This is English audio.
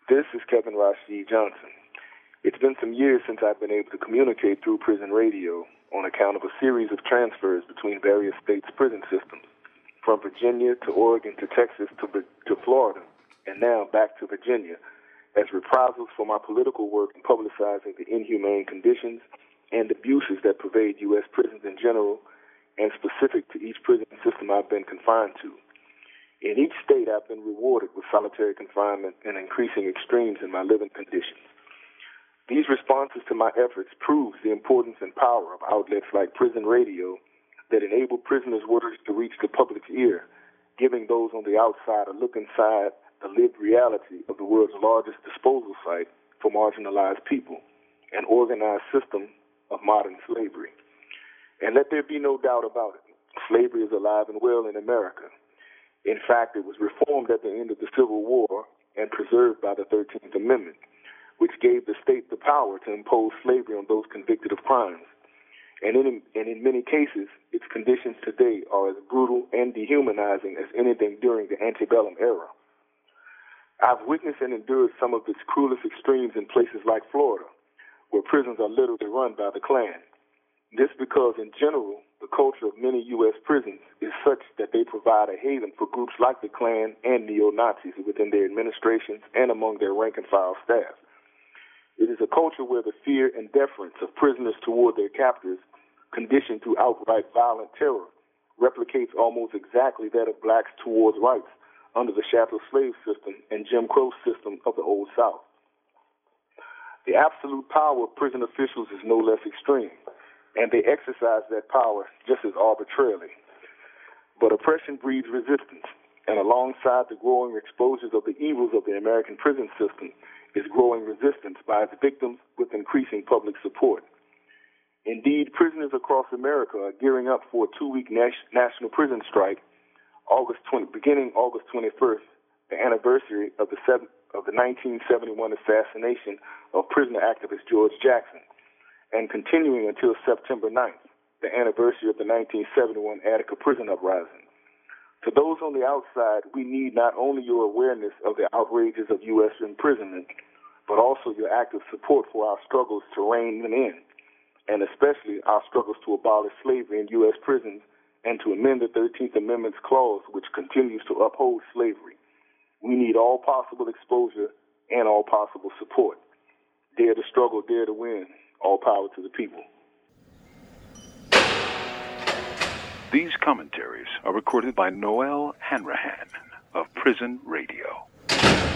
This is Kevin Rashid Johnson. It's been some years since I've been able to communicate through prison radio on account of a series of transfers between various states' prison systems, from Virginia to Oregon to Texas to Florida, and now back to Virginia, as reprisals for my political work in publicizing the inhumane conditions and abuses that pervade U.S. prisons in general and specific to each prison system I've been confined to. In each state, I've been rewarded with solitary confinement and increasing extremes in my living conditions. These responses to my efforts prove the importance and power of outlets like prison radio that enable prisoners' words to reach the public's ear, giving those on the outside a look inside the lived reality of the world's largest disposal site for marginalized people, an organized system of modern slavery. And let there be no doubt about it, slavery is alive and well in America. In fact, it was reformed at the end of the Civil War and preserved by the 13th Amendment, which gave the state the power to impose slavery on those convicted of crimes. And in many cases, its conditions today are as brutal and dehumanizing as anything during the antebellum era. I've witnessed and endured some of its cruelest extremes in places like Florida, where prisons are literally run by the Klan. This because, in general, the culture of many U.S. prisons is such that they provide a haven for groups like the Klan and neo-Nazis within their administrations and among their rank-and-file staff. It is a culture where the fear and deference of prisoners toward their captors, conditioned through outright violent terror, replicates almost exactly that of blacks towards whites under the chattel slave system and Jim Crow system of the Old South. The absolute power of prison officials is no less extreme, and they exercise that power just as arbitrarily. But oppression breeds resistance, and alongside the growing exposures of the evils of the American prison system is growing resistance by its victims with increasing public support. Indeed, prisoners across America are gearing up for a 2-week national prison strike beginning August 21st, the anniversary of the 1971 assassination of prisoner activist George Jackson, and continuing until September 9th, the anniversary of the 1971 Attica prison uprising. To those on the outside, we need not only your awareness of the outrages of U.S. imprisonment, but also your active support for our struggles to rein them in, and especially our struggles to abolish slavery in U.S. prisons and to amend the 13th Amendment's clause, which continues to uphold slavery. We need all possible exposure and all possible support. Dare to struggle, dare to win. All power to the people. These commentaries are recorded by Noel Hanrahan of Prison Radio.